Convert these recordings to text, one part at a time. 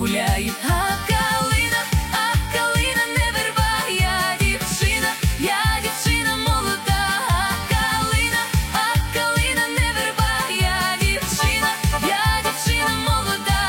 гуляє. А калина не верба, я дівчина молода. А калина не верба, я дівчина молода.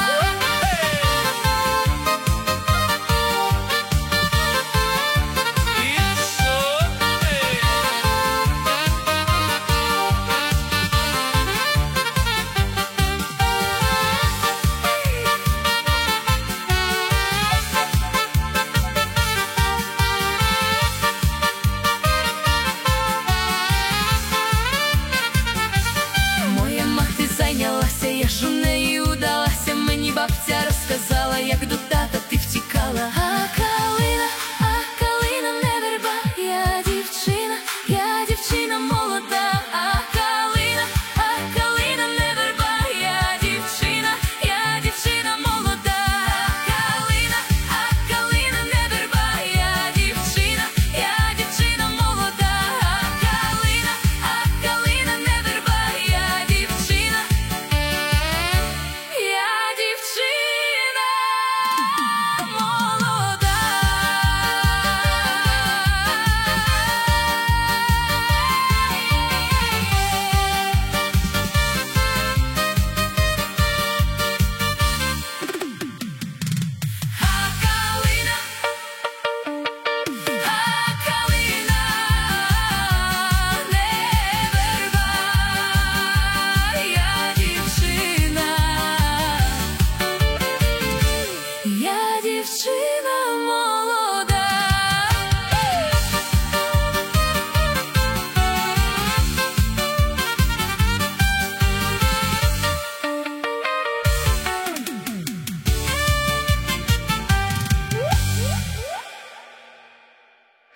Моя мати зайнялася, я ж у неї удалася. Мені бабця розказала, як до тата ти втікала.